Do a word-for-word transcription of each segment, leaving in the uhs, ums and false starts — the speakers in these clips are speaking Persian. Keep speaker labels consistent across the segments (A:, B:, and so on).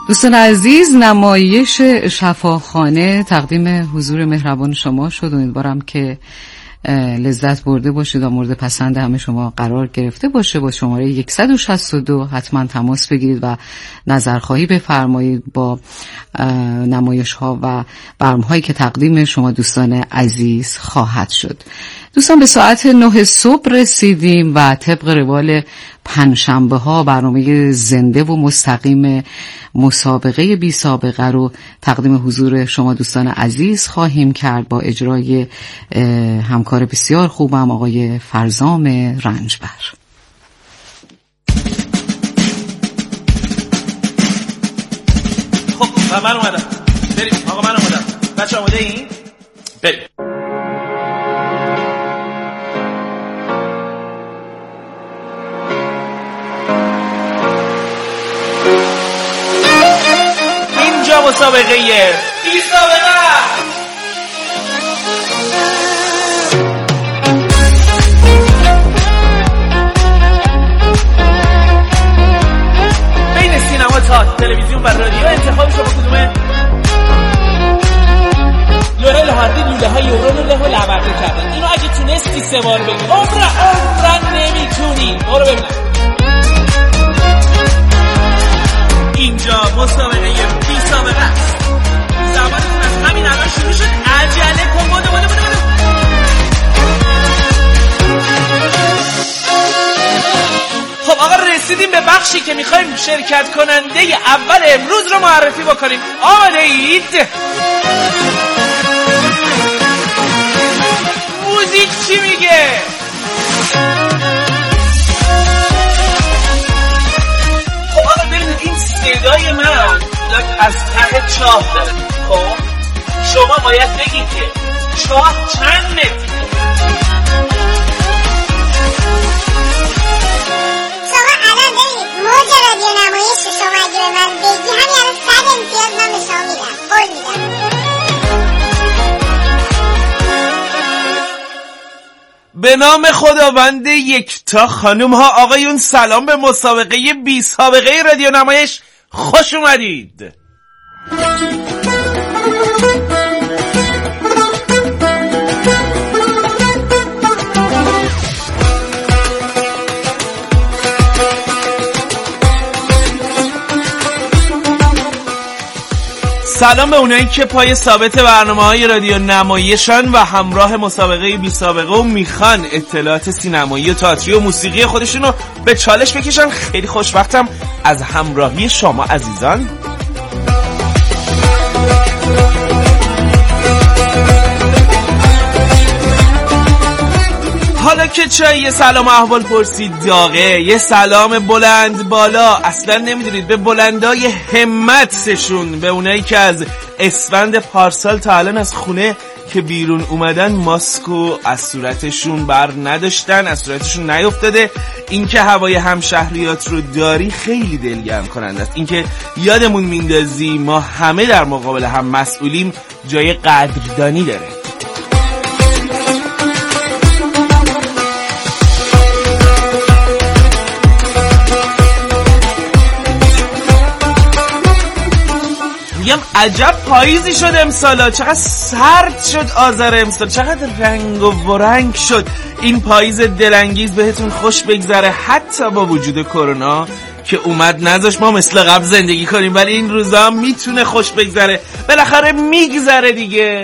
A: دوستان عزیز، نمایش شفاخانه تقدیم حضور مهربان شما شد. امیدوارم که لذت برده باشید و مورد پسند همه شما قرار گرفته باشه. با شماره صد و شصت و دو حتما تماس بگیرید و نظرخواهی بفرمایید با نمایش ها و برنامه هایی که تقدیم شما دوستان عزیز خواهد شد. دوستان به ساعت نه صبح رسیدیم و طبق روال پنجشنبه ها برنامه زنده و مستقیم مسابقه بی سابقه رو تقدیم حضور شما دوستان عزیز خواهیم کرد با اجرای همکار بسیار خوبم آقای فرزام رنجبر.
B: خب من اومدم، بریم. آقا من اومدم، بچه آماده این؟ بریم. مسابقه بی سابقه. بین سینما، تئاتر، تلویزیون و رادیو انتخاب شما کدومه؟ لورل هاردی لوله های یورو لوله ها لورده کردن. اینو اگه تونستی سه بار بگی عمره عمرن نمیتونی. برو ببینم. اینجا مسابقه بی سابقه است. زمانتون از همین الان شروع شد. عجله کن. بوده بوده بوده بوده. خب آقا رسیدیم به بخشی که میخوایم شرکت کننده اول امروز رو معرفی بکنیم. آماده اید؟ موزیک چی میگه؟ خب آقا ببینید این صدای من از ته چاه داره. خب شما باید بگید که چاه چند متر.
C: شما الان ببینید موج رادیو نمایش شما اگه به من بگی همین الان صد امتیاز من به شما میدم. قول میدم.
B: به نام خداوند یکتا. خانم ها آقایون سلام به مسابقه بی سابقه رادیو نمایش. خوش اومدید. سلام به اونایی که پای ثابت برنامه‌های رادیو نمایشن و همراه مسابقه بی سابقه و میخوان اطلاعات سینمایی و تئاتری و موسیقی خودشون رو به چالش بکشن. خیلی خوشبختم از همراهی شما عزیزان. حالا که چای یه سلام احوال پرسید داغه، یه سلام بلند بالا، اصلا نمیدونید به بلندای همتشون، به اونایی که از اسفند پارسال تا الان از خونه که بیرون اومدن ماسکو از صورتشون بر نداشتن، از صورتشون نیفتاده. این که هوای همشهریات رو داری خیلی دلگرم کننده است. این که یادمون میندازی ما همه در مقابل هم مسئولیم جای قدردانی داره. میگم عجب پاییزی شد امسالا، چقدر سرد شد آذر امسال، چقدر رنگ و ورنگ شد این پاییز دلانگیز. بهتون خوش بگذره حتی با وجود کرونا که اومد نذاش ما مثل قبل زندگی کنیم، ولی این روزا میتونه خوش بگذره، بالاخره میگذره دیگه.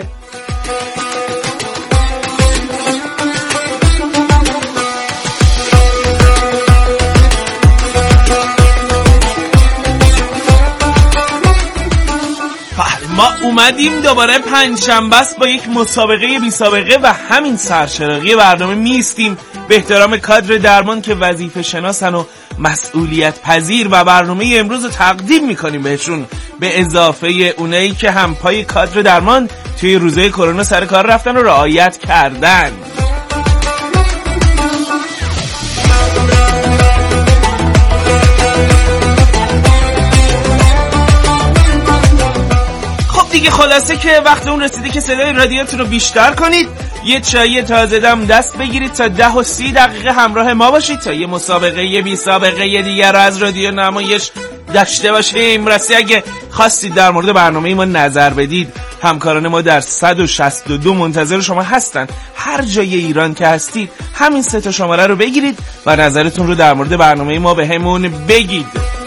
B: ما اومدیم دوباره پنجشنبه است با یک مسابقه بی سابقه و همین سرچراغی برنامه میستیم به احترام کادر درمان که وظیفه شناسن و مسئولیت پذیر و برنامه امروز رو تقدیم میکنیم بهشون، به اضافه اونایی که هم پای کادر درمان توی روزهای کرونا سر کار رفتن و رعایت کردن. دیگه خلاصه که وقت اون رسیده که صدای رادیوتون رو بیشتر کنید، یه چای تازه دم دست بگیرید تا ده و سی دقیقه همراه ما باشید تا یه مسابقه یه بی سابقه یه دیگر رو از رادیو نمایش داشته باشیم. راستی اگه خواستید در مورد برنامه ما نظر بدید، همکاران ما در صد و شصت و دو منتظر شما هستن. هر جای ایران که هستید همین سه تا شماره رو بگیرید و نظرتون رو در مورد برنامه ما به همون بگید.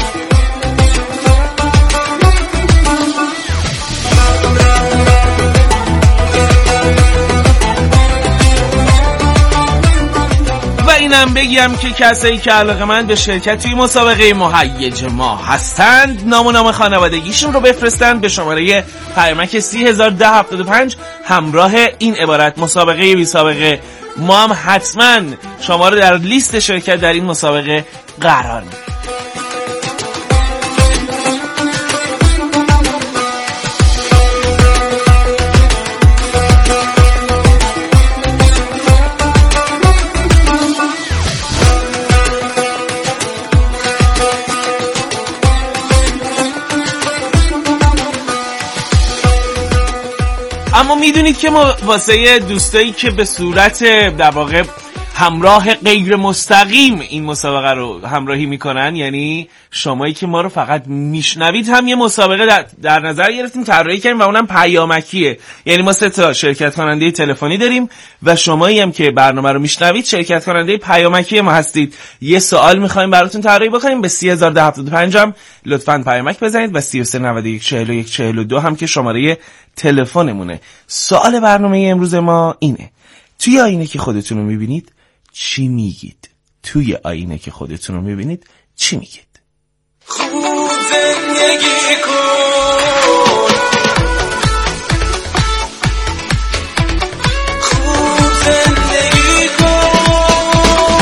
B: اینم بگم که کسایی که علاقه‌مند به شرکت توی مسابقه مهیج ما هستند، نام و نام خانوادگیشون رو بفرستن به شماره پیامک سی هزار ده هفتاد و پنج همراه این عبارت: مسابقه بی سابقه. ما هم حتما شما رو در لیست شرکت در این مسابقه قرار میدیم. اما میدونید که ما واسه دوستایی که به صورت در واقع همراه غیر مستقیم این مسابقه رو همراهی میکنن، یعنی شمایی که ما رو فقط میشنوید، هم یه مسابقه در, در نظر گرفتیم، طراحی کردیم و اونم پیامکیه. یعنی ما سه تا شرکت کننده تلفنی داریم و شمایی هم که برنامه رو میشنوید شرکت کننده پیامکی ما هستید. یه سوال میخوایم براتون طراحی بکنیم، به سی هزار ده هفتاد و پنج هم لطفاً پیامک بزنید و سی و سه نود و یک چهل و یک چهل و دو هم که شماره تلفنمونه. سوال برنامه امروز ما اینه: توی آینه که خودتون رو میبینید چی میگید؟ توی آینه که خودتون رو میبینید چی میگید؟ خوب زندگی کن، خوب زندگی کن،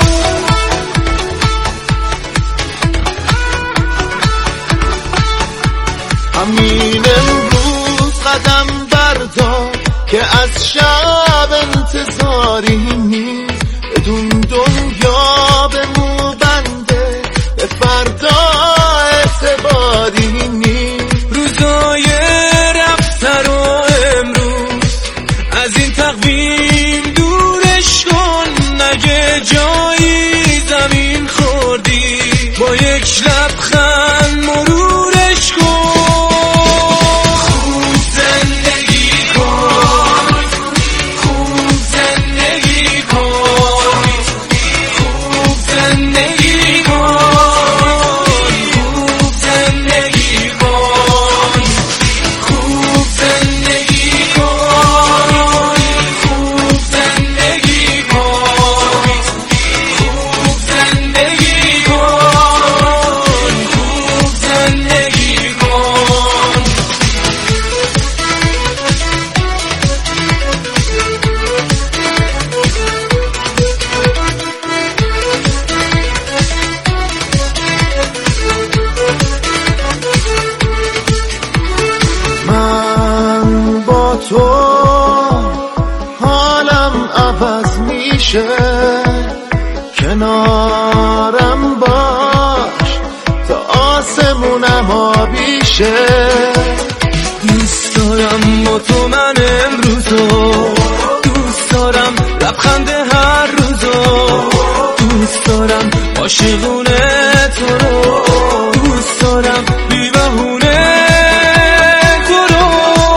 B: همین امروز قدم بردار که از شب انتظاری نیست، بدون دنیا به مو بنده، به فردا اعتباری نیست. روزای رفتن و امروز از این تقویم دورش کن، نگه جایی زمین خوردی با یک لبخند مرورش کن. کنارم باش تا آسمونم آبیشه، دوست دارم با تو من امروزو، دوست دارم لبخند هر روزو، دوست دارم عاشقونه تو رو، دوست دارم بی بهونه تو رو.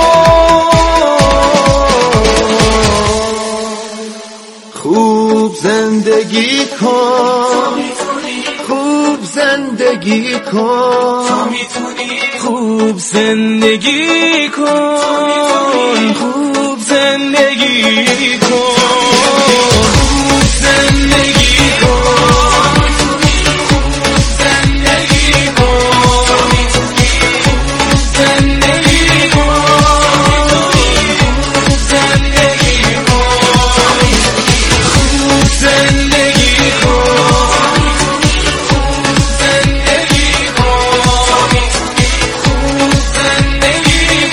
B: خوب زندگی کن، خوب زندگی کن، خوب زندگی کن، خوب زندگی کن، خوب زندگی کن، خوب زندگی کن، خوب زندگی کن، خوب زندگی کن، خوب زندگی کن، خوب زندگی کن، خوب زندگی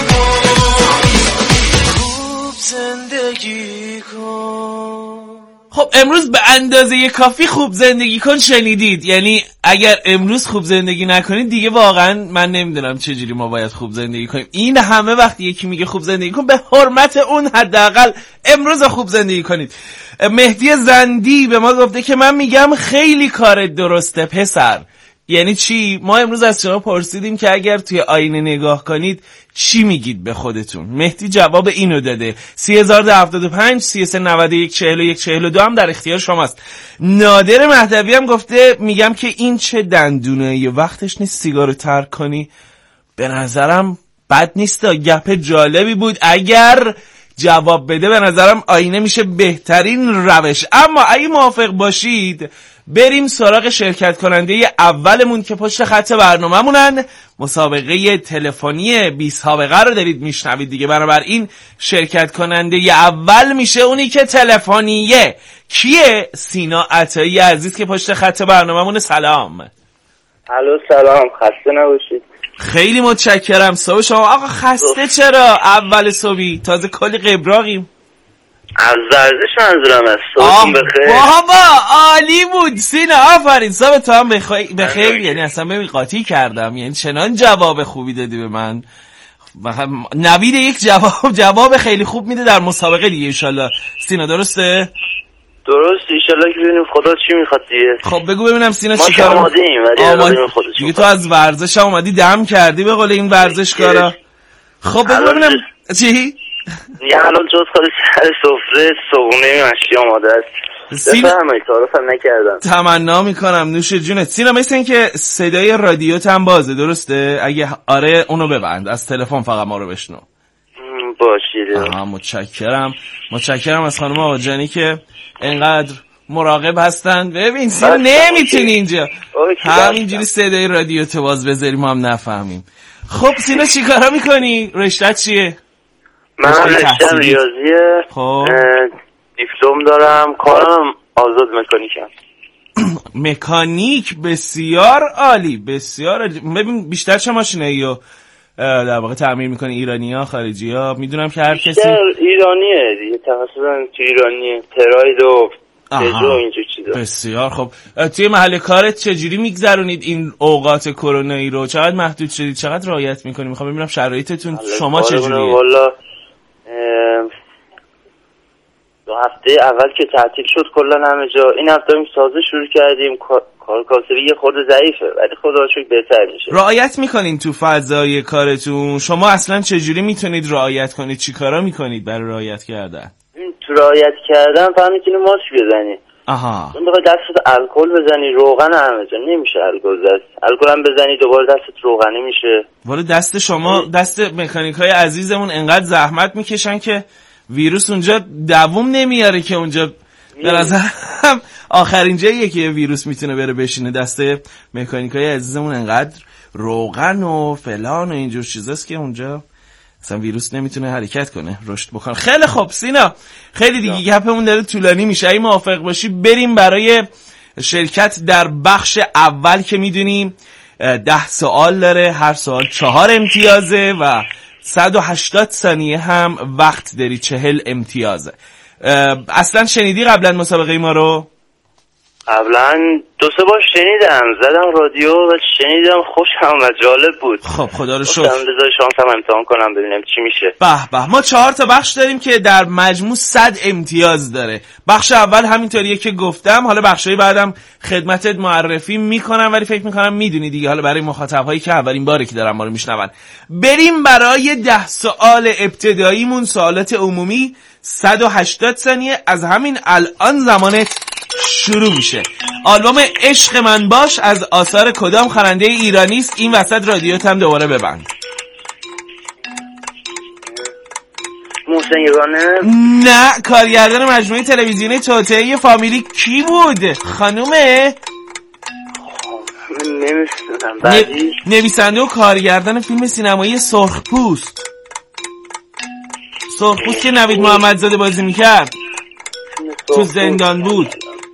B: کن، خوب زندگی کن. خب امروز به اندازه کافی خوب زندگی کن شنیدید، یعنی اگر امروز خوب زندگی نکنید دیگه واقعا من نمیدونم چجوری ما باید خوب زندگی کنیم. این همه وقتی یکی میگه خوب زندگی کن، به حرمت اون حداقل امروز خوب زندگی کنید. مهدی زندی به ما گفته که من میگم خیلی کار درسته پسر. یعنی چی؟ ما امروز از شما پرسیدیم که اگر توی آینه نگاه کنید چی میگید به خودتون؟ مهدی جواب اینو داده. سی هزار و هفتاد و پنج سی و سه نود و یک چهل و یک چهل و دو هم در اختیار شماست. نادر مهدوی هم گفته میگم که این چه دندونه یه وقتش نیست سیگارو ترک کنی. به نظرم بد نیست، گپ جالبی بود. اگر جواب بده به نظرم آینه میشه بهترین روش. اما اگه موافق باشید بریم سراغ شرکت کننده اولمون که پشت خط برنامه‌مونن. مسابقه تلفنی بی سابقه رو دارید میشنوید دیگه، بنابراین شرکت کننده اول میشه اونی که تلفنیه. کیه؟ سینا عطایی عزیز که پشت خط برنامه‌مون. سلام.
D: الو سلام، خسته نباشید.
B: خیلی متشکرم. صبح شما. آقا خسته چرا؟ اول صبحی تازه کلی قبراقیم.
D: از ورزش منظورم است. صبحتون بخیر.
B: بابا عالی بود سینا، آفرین. صبح تو هم بخیر. بخیر یعنی اصلا ببین قاطی کردم، یعنی چنان جواب خوبی دادی به من. نوید یک جواب جواب خیلی خوب میده در مسابقه دیگه ان شاءالله. سینا درسته؟
D: درست ان شاءالله که ببینیم خدا چی میخواد دیگه.
B: خب بگو ببینم سینا
D: چیکار
B: چیکار
D: آماده‌ایم ولی آماده خودش.
B: دیگه تو از ورزش هم اومدی دم کردی به قول این ورزشکارا. خب بگو ببینم چی؟
D: یه الان جز خالی سر سفره صبحونه مشکی آماده است. بفرمایید، تعارفم نکردم.
B: تمنا میکنم نوش جونت. سینا مثل این که صدای رادیوت هم بازه درسته؟ اگه آره اونو ببند، از تلفن فقط ما رو بشنو.
D: باشید.
B: آها متشکرم. متشکرم از خانم آقاجانی که اینقدر مراقب هستن. ببین سینا نمیتونی اینجا همینجوری صدای رادیوت باز بذاری ما هم نفهمیم. خب سینا چی کارا میکنی؟ رشتت چیه؟
D: من رشتم ریاضیه.
B: خب
D: دیپلم دارم، کارم آزاد مکانیکم.
B: مکانیک بسیار عالی، بسیار عالی. ببین بیشتر چه ماشینه یا در واقع تعمیر میکنی؟ ایرانی ها خارجی ها؟ میدونم که هر کسی
D: ایرانیه دیگه، تخصصا تو ایرانیه، تراید و پژو اینجور چیزا.
B: بسیار خب. توی محل کارت چجوری میگذرونید این اوقات کرونایی رو؟ چقدر محدود شدید؟ چقدر رعایت میکنید؟ میخوام ببینم شرایطتون شما چجوریه.
D: والا دو هفته اول که تعطیل شد کلا همه جا، این هفته هم تازه شروع کردیم. کار کاسبی یه خورده ضعیفه ولی خدا رو شکر بهتر میشه.
B: رعایت میکنین تو فضای کارتون؟ شما اصلا چجوری میتونید رعایت کنید؟ چی کارا میکنید برای رعایت کردن؟
D: تو رعایت کردن فقط میتونی ماسک بزنی.
B: آها.
D: اون بخوای دستت الکل بزنی، روغن همه جا نمیشه الکل زد. الکل هم بزنی دوباره دستت روغنی میشه. ولی
B: دست شما دست مکانیکای عزیزمون انقدر زحمت میکشن که ویروس اونجا دووم نمیاره که اونجا به نظرم آخرین جاییه که ویروس میتونه بره بشینه. دسته مکانیکای عزیزمون انقدر روغن و فلان و اینجور چیزاست که اونجا اصلا ویروس نمیتونه حرکت کنه، رشد بکنه. خیلی خوب سینا، خیلی دیگه گپمون داره طولانی میشه. اگه موافق باشی بریم برای شرکت در بخش اول که میدونیم ده سوال داره، هر سوال چهار امتیازه و صد و هشتاد ثانیه هم وقت داری، چهل امتیازه. اصلا شنیدی قبلا مسابقه ما رو؟
D: قبلا دو سه بار شنیدم، زدم رادیو و شنیدم، خوشم و جالب بود.
B: خب خدا رو شکر.
D: گفتم بذار شانسم امتحان کنم ببینم چی میشه.
B: به به. ما چهار تا بخش داریم که در مجموع صد امتیاز داره. بخش اول همینطوریه که گفتم، حالا بخشای بعدم خدمتت معرفی میکنم ولی فکر میکنم میدونی دیگه، حالا برای مخاطبایی که اولین باره که دارن ما رو میشنون. بریم برای ده سوال ابتداییمون، سوالات عمومی، صد و هشتاد ثانیه از همین الان زمانت شروع میشه. آلبوم عشق من باش از آثار کدام خواننده ایرانی است؟ این وسط رادیوت هم دوباره ببند.
D: محسن یگانه؟
B: نه، کارگردان مجموعه تلویزیونی توطئه فامیلی کی بود؟ خانومه؟
D: نمی‌دونم. بعدی
B: نویسنده و کارگردان فیلم سینمایی سرخپوست. سرخپوست که نوید محمدزاده بازی میکرد، تو زندان بود.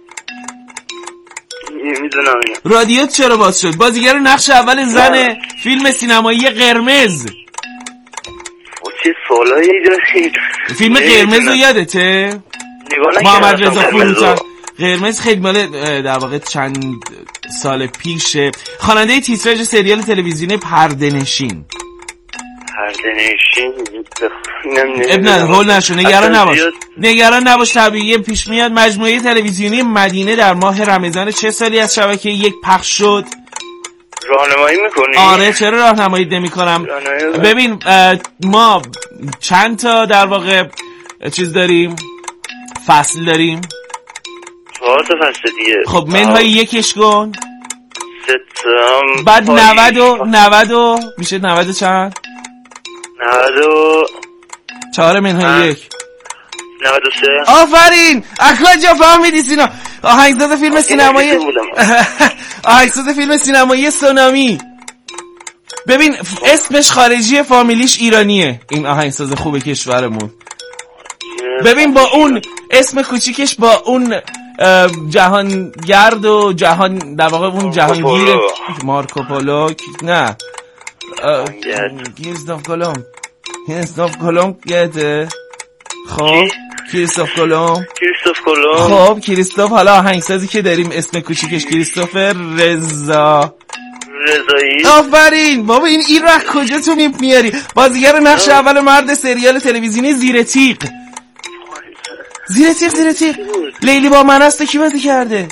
D: نمیدونم.
B: رادیوت چرا باز شد؟ بازیگر نقش اول زن فیلم سینمایی قرمز.
D: چه سوالایی دارید؟
B: فیلم قرمز رو یادته؟ محمد رضا فروتن. قرمز خیلی مال در واقع چند سال پیشه. خواننده تیتراژ سریال تلویزیونی پرده‌نشین.
D: پرده‌نشین
B: ابن هول نشو، نگران نباش نگران نباش طبیعیه پیش میاد. مجموعه تلویزیونی مدینه در ماه رمضان چه سالی از شبکه یک پخش شد؟
D: راهنمایی میکنی؟
B: آره چرا راهنمایی نمی‌کنم. ببین ما چند تا در واقع چیز داریم، فصل داریم.
D: چهار تا فصل دیگه.
B: خب منهای یکش کن.
D: ستم
B: بعد نود و نود و میشه نود و چند؟
D: نود و
B: چهار منهای یک
D: نود و سه.
B: آفرین اکاجا فهمیدی سینا. آهنگساز فیلم سینمایی آهنگساز فیلم سینمایی سونامی. ببین اسمش خارجی فامیلیش ایرانیه این آهنگساز خوب کشورمون. ببین با اون اسم کوچیکش با اون جهانگرد و جهان در واقع اون جهانگیر مارکوپولو نه کریستوف کلمب کریستوف کلمب گده. خب کریستوف کلمب
D: کریستوف کلمب
B: خب کریستوف حالا آهنگسازی که داریم اسم کوچیکش کریستوفر رضا
D: رضایی.
B: آفرین بابا این این راه کجا تو میاری؟ بازیگر نقش اول مرد سریال تلویزیونی زیر تیغ. زیر تیغ زیر تیغ لیلی با من است کی بازی کرده؟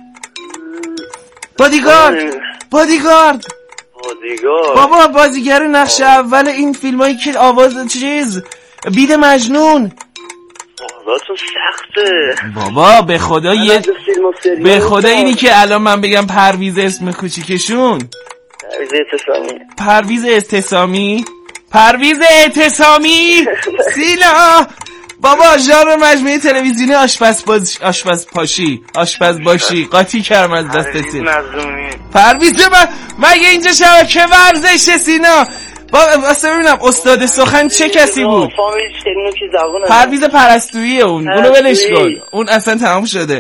B: بادیگارد بادیگارد
D: بادیگارد
B: بابا بازیگر نقش اول این فیلمایی که آواز چیز بید مجنون.
D: آوازتون سخته
B: بابا به خدا یه به خدا اینی که الان من بگم پرویز اسم کوچیکشون
D: پرویز اعتصامی
B: پرویز اعتصامی پرویز اعتصامی سینا بابا ژانر مجموعه تلویزیونی آشپز باز آشپز پاشی آشپز باشی قاطی کردم از دست سینا. پرویز من مگه اینجا شبکه ورزش سینا؟ واسه ببینم استاد سخن چه کسی بود؟ پرویز پرستویی اون اونو ولش کن اون اصلا تمام شده.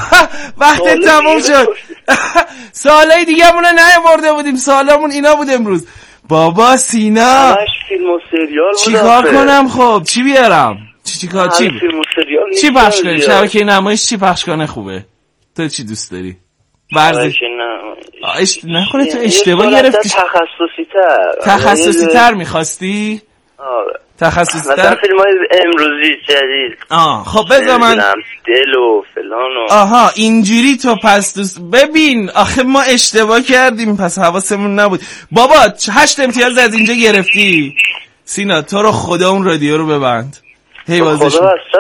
B: وقت تمام شد. سالای دیگه مونو نیاورده بودیم سالامون اینا بود امروز. بابا سینا
D: همش فیلم و سریال
B: چی کار کنم؟ خب چی بیارم؟ چی چی کار چی چی پخش کنیم؟ شبکه نمایش چی پخش کنه خوبه؟ تو چی دوست داری؟ ورزش اش... نکنه تو اشتباه گرفتی.
D: تخصصی تر
B: تخصصی تر میخواستی؟
D: آره
B: تخصصی تر
D: مثلا فیلم های امروزی جدید.
B: آه خب بذار من
D: دل و فلان و
B: آها اینجوری تو پس دوست ببین آخه ما اشتباه کردیم پس حواسمون نبود. بابا هشت امتیاز از اینجا گرفتی. سینا تو رو خدا اون رادیو رو ببند. هی بازش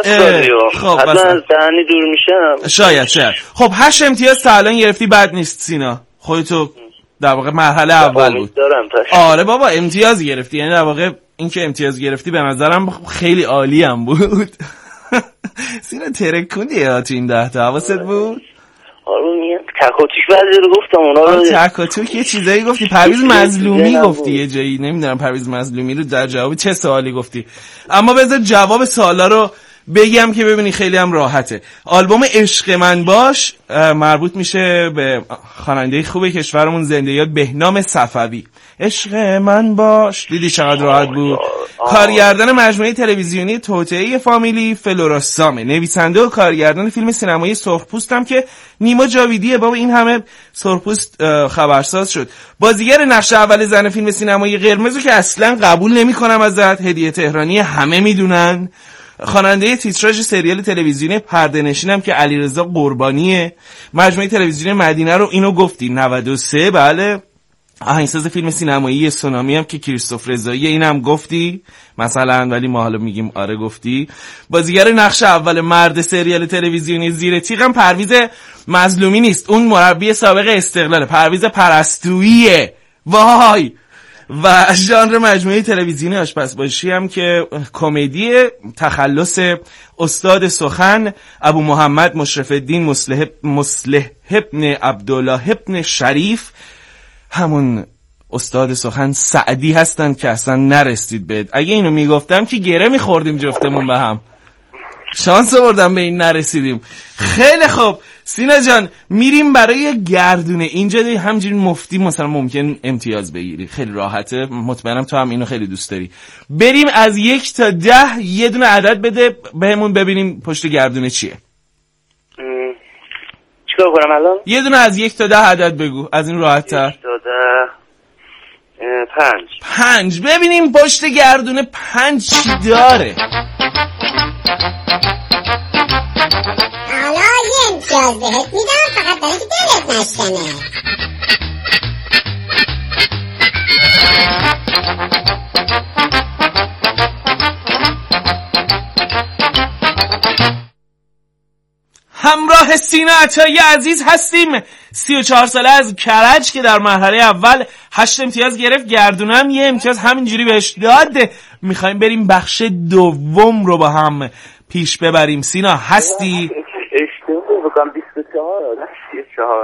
D: خب حتما از دهنی دور میشم
B: شاید شاید. خب هشت امتیاز تا الان گرفتی بد نیست سینا. خودتو در واقع مرحله اول بود. آره بابا امتیاز گرفتی یعنی در واقع این که امتیاز گرفتی به نظرم خیلی عالی هم بود. سینا ترکوندی ها تو این ده تا حواست بود؟
D: آره میگم تکاتوک بعضی رو گفتم اونا رو
B: تکاتوک یه چیزایی گفتی. پرویز مظلومی گفتی یه جایی نمیدونم پرویز مظلومی رو در جواب چه سوالی گفتی. اما بذار جواب سوالا رو بگم که ببینی خیلی هم راحته. آلبوم عشق من باش مربوط میشه به خواننده خوب کشورمون زنده یاد بهنام صفوی. عشق من باش دیدی چقدر راحت بود. کارگردان مجموعه تلویزیونی توطئه فامیلی فلورا سامه. نویسنده و کارگردان فیلم سینمایی سرخپوست هم که نیما جاویدیه. بابا این همه سرخپوست خبرساز شد. بازیگر نقش اول زن فیلم سینمایی قرمزو که اصلا قبول نمی‌کنم ازت هدیه تهرانی همه میدونن. خواننده تیتراژ سریال تلویزیونی پرده‌نشینم که علیرضا قربانیه. مجموعه تلویزیونی مدینه رو اینو گفتی نود و سه بله. آهنگساز فیلم سینمایی سونامی هم که کریستوف رضایی اینم گفتی مثلا ولی ما حالا میگیم آره گفتی. بازیگر نقش اول مرد سریال تلویزیونی زیر تیغ هم پرویز مظلومی نیست اون مربی سابق استقلال پرویز پرستوییه. وای. و ژانر مجموعه تلویزیونی آشپزباشی هم که کمدی تخلص استاد سخن ابو محمد مشرف الدین مصلح مصلح ابن عبدالله ابن شریف همون استاد سخن سعدی هستن که اصلا نرسید بهت. اگه اینو میگفتم که گره میخوردیم جفتمون به هم. شانس آوردم به این نرسیدیم. خیلی خوب سینا جان میریم برای گردونه. اینجا دی همجوری مفتی مثلا ممکن امتیاز بگیری، خیلی راحته، مطمئنم تو هم اینو خیلی دوست داری. بریم از یک تا ده یه دونه عدد بده بهمون ببینیم پشت گردونه چیه.
D: چیکار کنم الان؟
B: یه دونه از یک تا ده عدد بگو، از این راحت تر.
D: یک تا ده پنج.
B: پنج. ببینیم پشت گردونه پنج چی داره.
C: حالا یه امتیاز بهت میدم، فقط برای که دلت نشکنه.
B: همراه سینا عطایی عزیز هستیم، سی و چهار ساله از کرج که در مرحله اول هشت امتیاز گرفت، گردونه هم یه امتیاز همینجوری بهش داد. میخوایم بریم بخش دوم رو با هم پیش ببریم. سینا هستی؟
D: اشتباه بکنم بیست و چهار نه سی و چهار.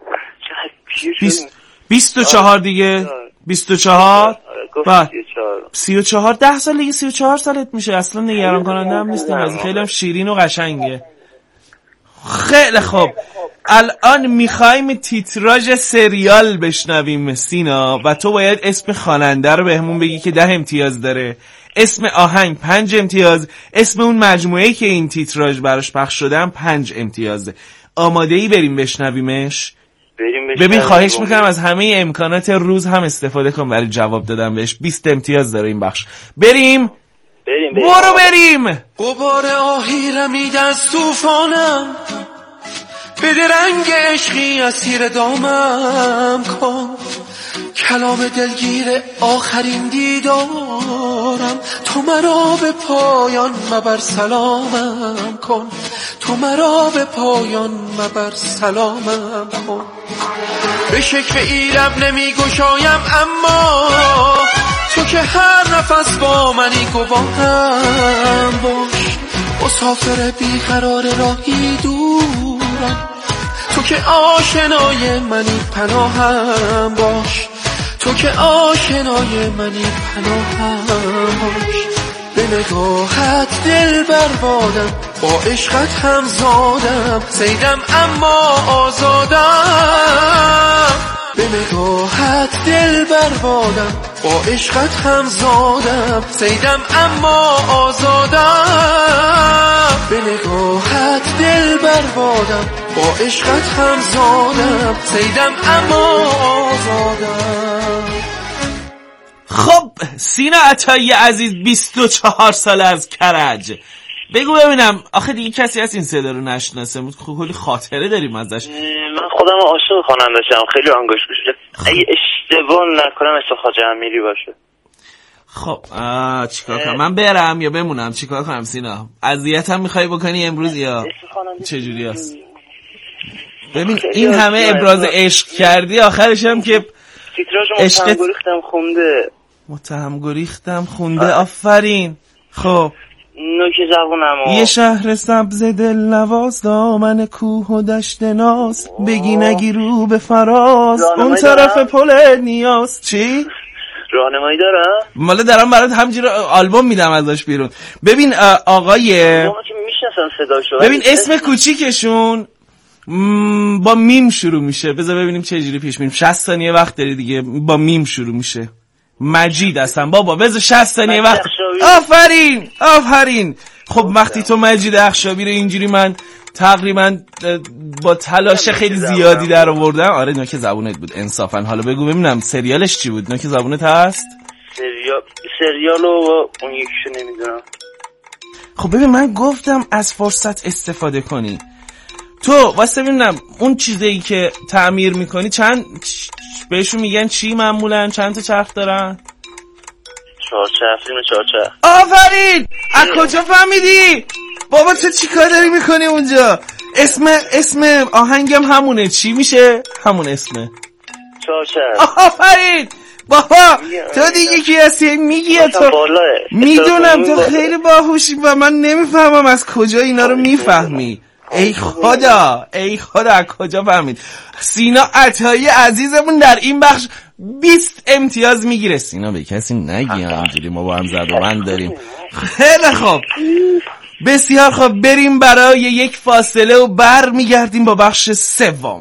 B: بیست و چهار دیگه. بیست و چهار بعد سی و چهار ده سال دیگه سی و چهار سالت میشه. اصلا نگران کننده هم نیستیم، از خیلی هم شیرین و قشنگه. خیلی خوب، الان میخوایم تیتراژ سریال بشنویم سینا و تو باید اسم خواننده رو بهمون بگی که ده امتیاز داره، اسم آهنگ پنج امتیاز، اسم اون مجموعه‌ای که این تیتراژ براش پخش شده هم پنج امتیازه. آماده ای بریم بشنویمش؟
D: بریم
B: ببین خواهش میکنم از همه امکانات روز هم استفاده کن برای جواب دادن بهش. بیست امتیاز داره این بخش. بریم
D: بریم بریم
B: برو بریم.
E: غبار آهی رمید از طوفانم، بده رنگ عشقی اسیر دامم کن، کلام دلگیر آخرین دیدارم، تو مرا به پایان مبر سلامم کن، تو مرا به پایان مبر سلامم کن. به شکل ای لب نمی گشایم اما تو که هر نفس با منی گواهم باش، مسافر بیقرار راهی دورم، تو که آشنای منی پناهم باش، تو که آشنای منی پناهم باش. به نگاهت دل بربادم، با عشقت هم زادم، سیدم اما آزادم. به نگاهت دل بربادم، با عشقت هم زادم، سیدم اما آزادم. به نگاهت دل بربادم، با عشقت هم زادم، سیدم اما آزادم.
B: خب سینا عطایی عزیز بیست و چهار ساله از کرج، بگو ببینم آخه دیگه کسی هست این صدا رو نشناسه؟ کلی خاطره داریم ازش.
D: من خودم عاشق خواننده‌شم، خیلی آنگوش میشه. اگه اشتباه نکنم اسم خواجه امیری باشه.
B: خب چیکار کنم؟ من برم یا بمونم؟ چیکار کنم سینا؟ اذیتم میخوای بکنی امروز یا چجوری هست؟ ببین این همه ابراز عشق کردی، آخرش هم که
D: تیتراژ متهم گریختم خونده.
B: متهم گریختم خونده. آفرین. خب
D: نوک زبونم
B: یه شهر سبز دل نواز، دامن کوه و دشت ناز، بگی نگی رو به فراز، اون طرف پل نیاز. چی؟
D: راهنمایی دارم؟
B: مالا دارم برات همینجوری آلبوم میدم ازش بیرون. ببین آقای
D: میشناسم صداشو،
B: ببین اسم کوچیکشون با میم شروع میشه. بذار ببینیم چه جوری پیش میریم. شصت ثانیه وقت داری دیگه. با میم شروع میشه. مجید هستن بابا. بذار شصت ثانیه وقت. آفرین آفرین. خب وقتی تو مجید اخشابی رو اینجوری من تقریبا با تلاش خیلی زیادی در آوردم. آره نوک زبونت بود انصافا. حالا بگو ببینم سریالش چی بود؟ نوک زبونت هست؟
D: سریال سریالو اون یکیشو نمیدونم.
B: خب ببین من گفتم از فرصت استفاده کنی. تو واسه ببینم اون چیزایی که تعمیر میکنی چند بهشون میگن چی معمولا؟ چند تا چرخ دارن؟
D: چهارچرخ. فیلم چهارچرخ.
B: آفرین. از کجا فهمیدی؟ بابا تو چی کار داری میکنی اونجا؟ اسم اسم آهنگم همونه. چی میشه؟ همون اسمه.
D: چهارچرخ.
B: آفرین بابا. تو دیگه کی هستی؟ میگی تو میدونم تو خیلی باهوشی و من نمیفهمم از کجا اینا رو میفهمی. ای خدا ای خدا از کجا فهمید؟ سینا عطایی عزیزمون در این بخش بیست امتیاز میگیره. سینا به کسی نگی همینجوری ما با هم زد و بند داریم. خیلی خوب بسیار خب، بریم برای یک فاصله و بر میگردیم با بخش سوم.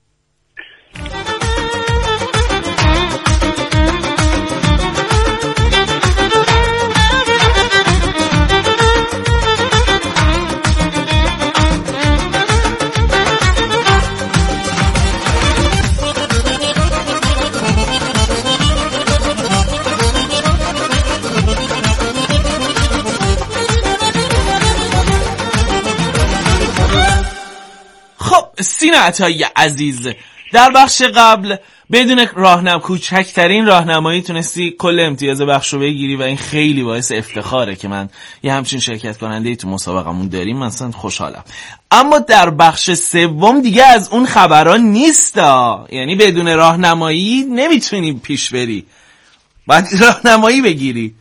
B: سینا عطایی عزیز، در بخش قبل بدون راهنمایی، کوچکترین راهنمایی تونستی کل امتیاز بخش رو بگیری و این خیلی باعث افتخاره که من یه همچین شرکت کننده تو مسابقمون داریم. من اصلا خوشحالم. اما در بخش سوم دیگه از اون خبران نیستا، یعنی بدون راهنمایی نمیتونی پیش بری، باید راهنمایی بگیری.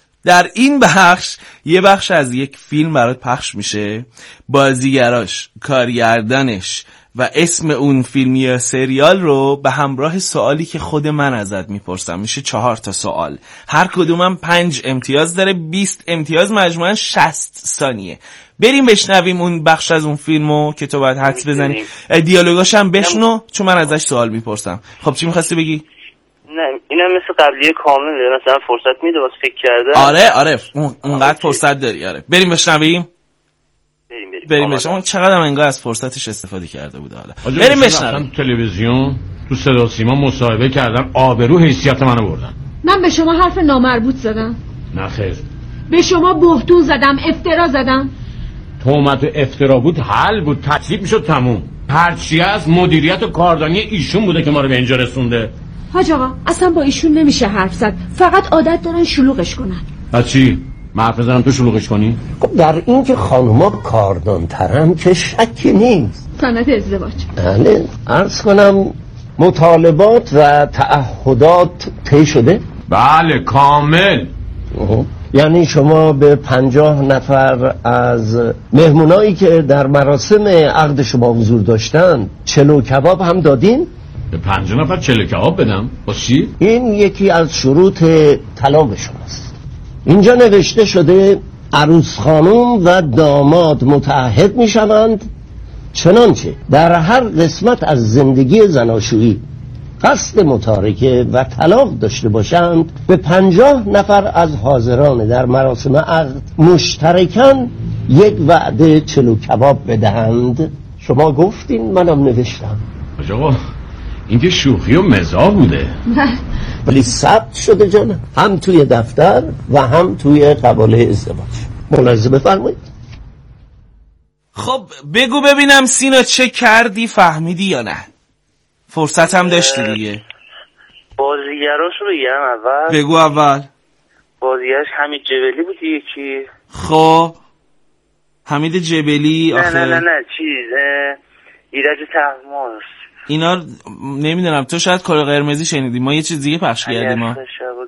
B: در این بخش یه بخش از یک فیلم برات پخش میشه، بازیگراش، کارگردانش و اسم اون فیلم یا سریال رو به همراه سوالی که خود من ازت میپرسم. میشه چهار تا سوال، هر کدومم پنج امتیاز داره، بیست امتیاز، مجموعاً شصت ثانیه. بریم بشنویم اون بخش از اون فیلمو که تو باید حدس بزنی، دیالوگاش هم بشنو چون من ازش سوال میپرسم. خب چی میخواستی بگی؟
D: نه اینم مثل قبلیه کامل، مثلا فرصت میده واسه فکر کردن.
B: آره آره اونقدر فرصت داری. آره بریم بشنویم. بریم بریم بریم بشنویم. چقدر هم انگار از فرصتش استفاده کرده بود. حالا بریم بشنویم.
F: تلویزیون تو صدا سیما مصاحبه کردن، آبرو حیثیت منو بردن.
G: من به شما حرف نامربوط زدم؟
F: نه خیر.
G: به شما بهتون زدم، افترا زدم؟
F: تهمت و افترا بود حل بود، تکلیف میشد تموم. هرچی از مدیریت و کاردانی ایشون بوده که ما رو به اینجا رسونده.
G: حاج آقا اصلا با ایشون نمیشه حرف زد، فقط عادت دارن شلوغش کنن.
F: از چی؟ من حرف بزنم تو شلوغش کنی؟
H: خب در این که خانوما کاردان‌ترن که شکی نیست.
G: سند ازدواج.
H: بله عرض کنم مطالبات و تعهدات طی شده؟
F: بله کامل.
H: اوه. یعنی شما به پنجاه نفر از مهمونایی که در مراسم عقد شما حضور داشتن چلو کباب هم دادین؟
F: به پنجاه نفر چلو کباب بدم؟ با چی؟
H: این یکی از شروط طلاق شماست. اینجا نوشته شده عروس خانم و داماد متعهد می شوند چنانچه در هر قسمت از زندگی زناشویی قصد متارکه و طلاق داشته باشند به پنجاه نفر از حاضران در مراسم عقد مشترکاً یک وعده چلو کباب بدهند. شما گفتین منم نوشتم.
F: آقا این که شوخی و مزاح بوده.
G: نه
H: ولی ثبت شده جانم، هم توی دفتر و هم توی قباله ازدواج. ملاحظه بفرمایید.
B: خب بگو ببینم سینا چه کردی، فهمیدی یا نه؟ فرصت هم داشتی دیگه.
D: بازیگراش رو بگم اول؟
B: بگو اول.
D: بازیگرش حمید جبلی بود یکی.
B: خب حمید جبلی
D: نه
B: آخه
D: نه نه نه چیز ایرج طهماسب. اینا
B: نمیدونم، تو شاید کار قرمزی شنیدی، ما یه چیز دیگه پخش کردیم. ما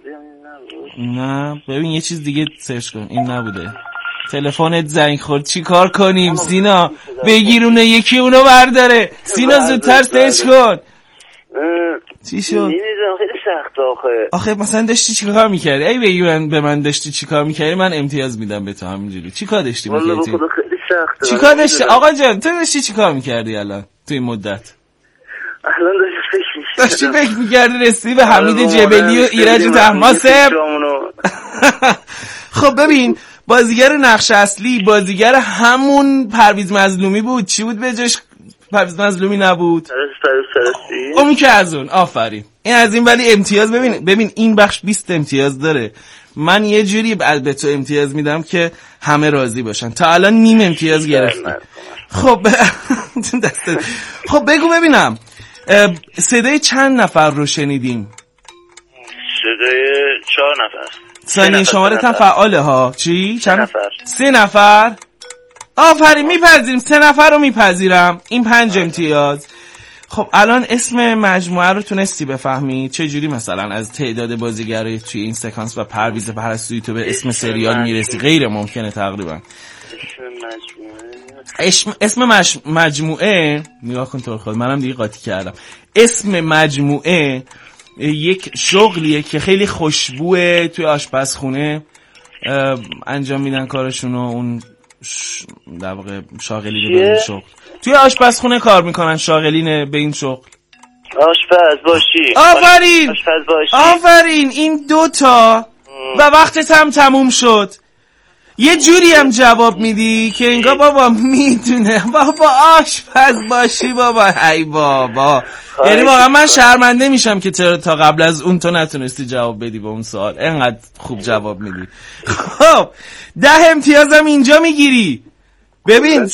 B: نه ببین یه چیز دیگه سرچ کن، این نبوده. تلفنت زنگ خورد چی کار کنیم سینا؟ بگیرونه یکی اونو برداره. سینا زودتر سرچ کن. چی شد؟
D: نمیدونم خیلی سخت آخه.
B: آخه مثلا داشتی چی کار میکردی؟ ای بگی من به من داشتی چی کار میکردی من امتیاز میدم به تو همینجوری. چی کار داشتی میکردی؟
D: والله خدا خیلی سخته.
B: چی کار داشتی؟ آقا جان تو داشتی چی کار میکردی الان تو این مدت؟
D: الان داشتی فکر میکردی.
B: داشتی فکر میکردی رسیدی به حمید جبلی و ایرج طهماسب. خب ببین بازیگر نقش اصلی بازیگر همون پرویز مظلومی بود. چی بود به جاش پرویز مظلومی نبود؟ اون که از اون. آفرین. این از این. ولی امتیاز ببین ببین این بخش بیست امتیاز داره. من یه جوری به تو امتیاز میدم که همه راضی باشن. تا الان نیم امتیاز گرفتی. خب دستت. خب بگو ببینم صدای چند نفر رو شنیدیم؟
D: صدای چهار نفر.
B: ثانیه شمارت هم فعاله ها. چی؟
D: چند نفر؟
B: سه نفر. آفرین میپذیریم. سه نفر رو میپذیرم. این پنج امتیاز. خب الان اسم مجموعه رو تونستی بفهمی؟ چه جوری مثلا از تعداد بازیگرای توی این سکانس و پرویز پرستویی تو به اسم سریال میرسی؟ غیر ممکنه تقریبا.
D: اسم مجموعه
B: اسم اسم مج... مجموعه نگاه کن تو خود، منم دیگه قاطی کردم. اسم مجموعه یک شغلیه که خیلی خوشبوه توی آشپزخونه انجام میدن کارشونو. اون ش... در واقع شاغلی به این شغل؟ توی آشپزخونه کار میکنن، شاغلینه به این شغل.
D: آشپز باشی.
B: آفرین
D: آشپز باشی.
B: آفرین این دوتا و وقتت هم تموم شد. یه جوری هم جواب میدی که انگار بابا میدونه بابا آشپز باشی بابا. ای بابا، یعنی واقعا من شرمنده میشم که تا قبل از اون تو نتونستی جواب بدی به اون سوال، انقدر خوب جواب میدی. خب ده امتیازم اینجا میگیری. ببین